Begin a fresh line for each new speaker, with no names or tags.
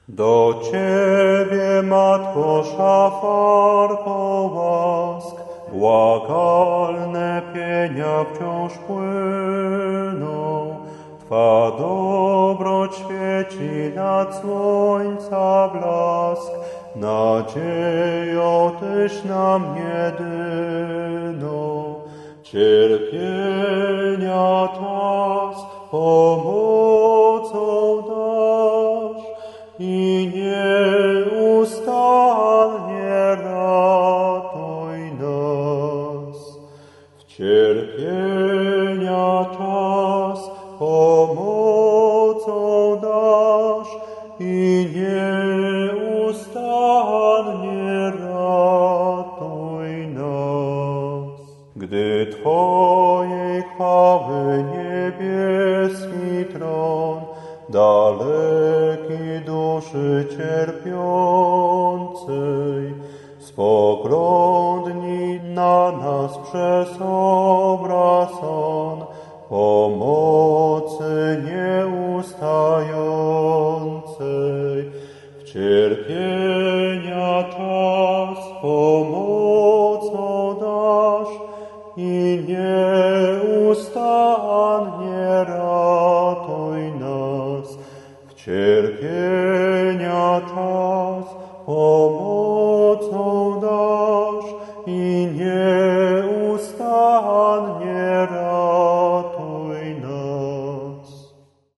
Do Ciebie, Matko, szafarko łask, błagalne pienia wciąż płyną. Twa dobroć świeci nad słońca blask, nadziejo Tyś nam jedyną. Cierpienia czas pomocą dasz i nieustannie ratuj nas. W cierpienia czas pomocą dasz i nieustannie ratuj nas. Gdy Twojej chwały niebieski tron, daleki duszy cierpiącej, spoglądnij na nas przez obraz on, pomocy nieustającej. W cierpienia czas pomocą dasz i nieustannie ratuj nas. W cierpienia czas pomocą dasz i